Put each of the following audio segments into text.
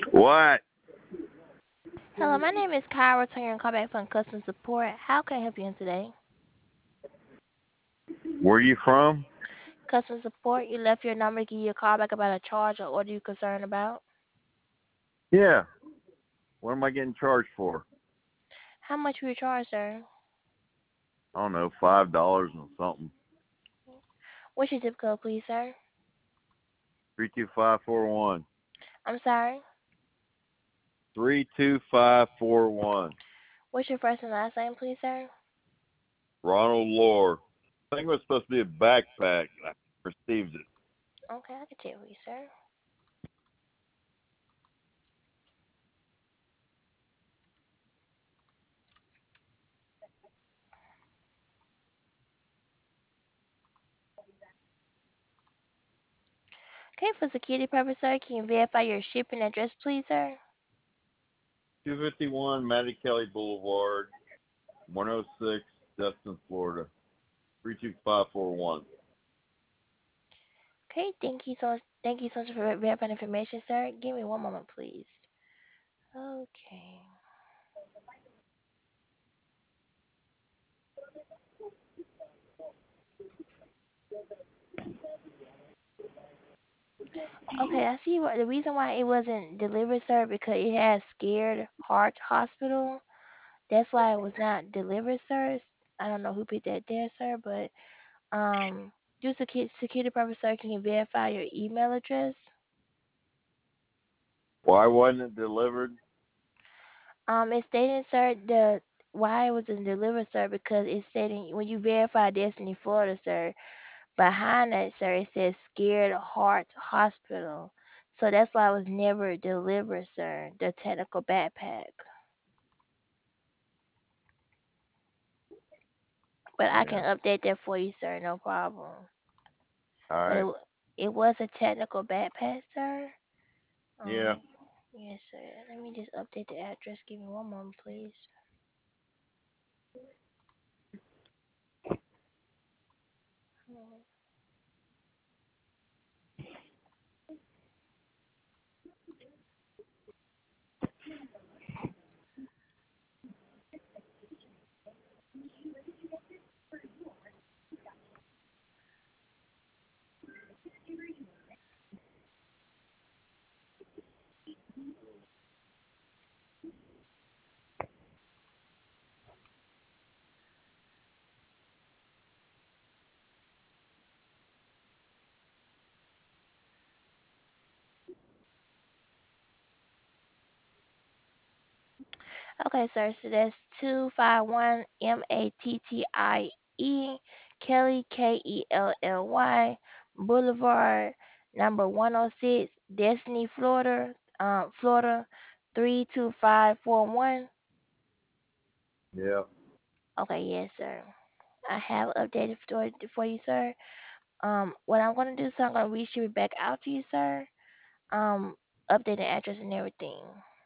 What? Hello, my name is Kyra, returning call back from customer support. How can I help you today? Where you from? Customer support, you left your number to give you a call back about a charge or order you're concerned about. Yeah. What am I getting charged for? How much were you charged, sir? I don't know, $5 and something. What's your zip code, please, sir? 32541. I'm sorry. 32541. What's your first and last name, please, sir? Ronald Lore. I think it was supposed to be a backpack. I received it. Okay, I can check for you, sir. Okay, for security purpose, sir, can you verify your shipping address, please, sir? 251 Matty Kelly Boulevard, 106, Destin, Florida. 32541. Okay, thank you so much for verifying information, sir. Give me one moment, please. Okay. Okay, I see what the reason why it wasn't delivered, sir, because it has Scared Heart Hospital. That's why it was not delivered, sir. I don't know who put that there, sir, but due to security purpose, sir, can you verify your email address? Why wasn't it delivered? It's stating, sir, the why it wasn't delivered, sir, because it's stating when you verify Destiny, Florida, sir, behind that, sir, it says Scared Heart Hospital. So that's why it was never delivered, sir. The technical backpack. But I Yeah. can update that for you, sir. No problem. All But right. it was a technical backpack, sir. Yeah. Um, yes, sir. Let me just update the address. Give me one moment, please. Okay, sir. So that's 251 Mattie Kelly Kelly Boulevard, number 106, Destiny, Florida. Florida 32541. Yeah. Okay, yes, sir. I have updated for you, sir. What I'm gonna do, sir, I'm gonna reach back out to you, sir. Um, update the address and everything.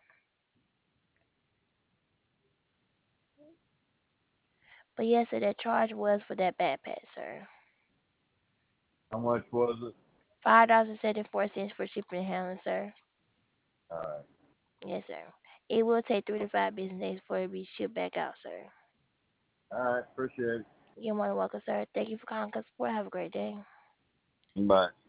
But yes, sir, that charge was for that backpack, sir. How much was it? $5.74 for shipping and handling, sir. All right. Yes, sir. It will take 3 to 5 business days for it to be shipped back out, sir. All right. Appreciate it. You're more than welcome, sir. Thank you for calling us support. Have a great day. Bye.